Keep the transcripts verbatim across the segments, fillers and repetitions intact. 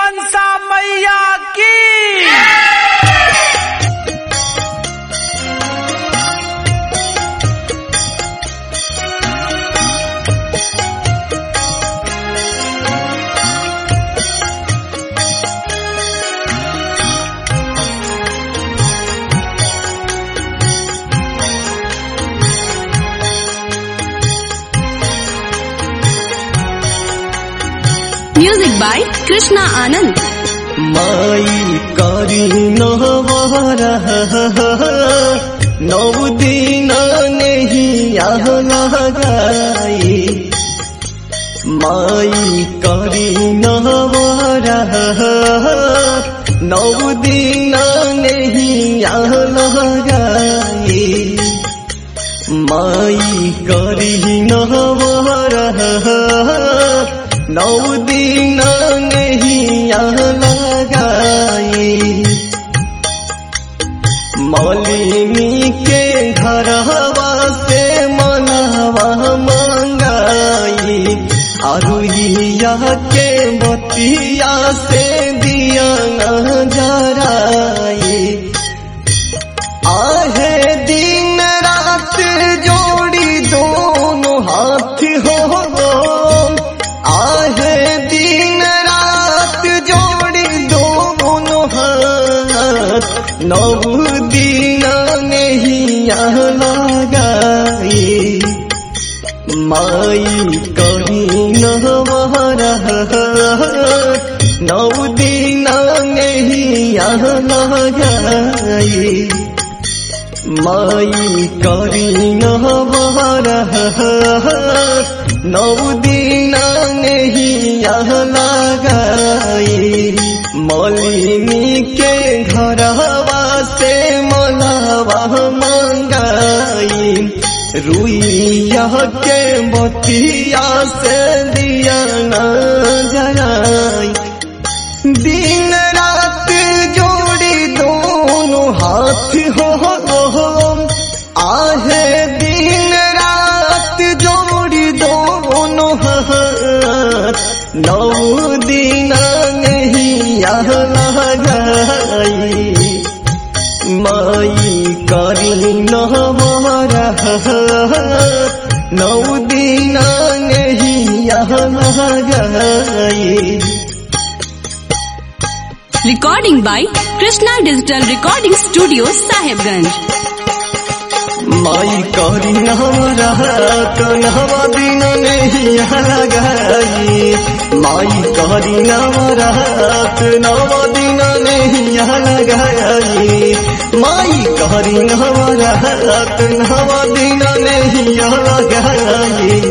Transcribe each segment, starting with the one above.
मनसा मैया की। Music by Krishna Anand. माई करी नवरा नौ दिन नहीं लगाई, माई करी नवरा नौ दिन नहीं लगाई, माई करी नवरा नौ दिन नहीं लगाई, मौलिनी के घरवा से मनवा मंगाई, अरुहिया के बतिया से दिया जराई, आहे दिन रात जोड़ी दोनों हाथ हो, आहे दिन रात जोड़ी दोनों हाथ, नौ दिन नहीं लगाई, माई करी नवरा नौ दिन नहीं लगाई, माई करी नवरा नौ दिन नहीं लगाई, मौलिनी के घरवा से मनवा मंगाई, रुइया के बतिया से दिया जराई, दिन रात जोड़ी दोनों हाथ हो, आहे दिन रात जोड़ी दोनों हाथ, नौ दिन नहीं लगाई, माई करी नवरा नौ दिन नहीं लगाई। Recording by Krishna digital recording studio Sahebganj. माई करी नवरा नवा दिन नहीं लगाई, माई करी नवरा नवा दिन नहीं लगाई, माई करी नवरा नवा दिन नहीं लगाई,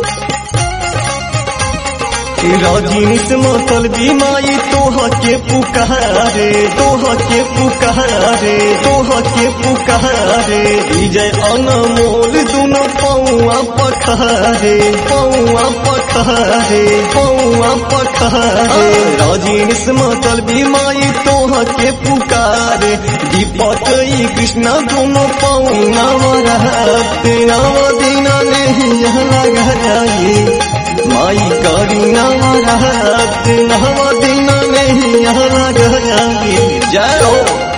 राजीश मतलबी माई तोहा के पुकारे, तोहा के पुकारे, तोहा के पुकारे, विजय अनमोल दोनों पौआ पखारे, पौआ पखारे, पौआ पखारे, राजीश मतलबी माई तोहा के पुकारे, दीपक कृष्णा दोनों पौआ वरात, नौ दिन नहीं लगाई, माई करी नवरा नौ दिन नहीं लगाई। जय हो।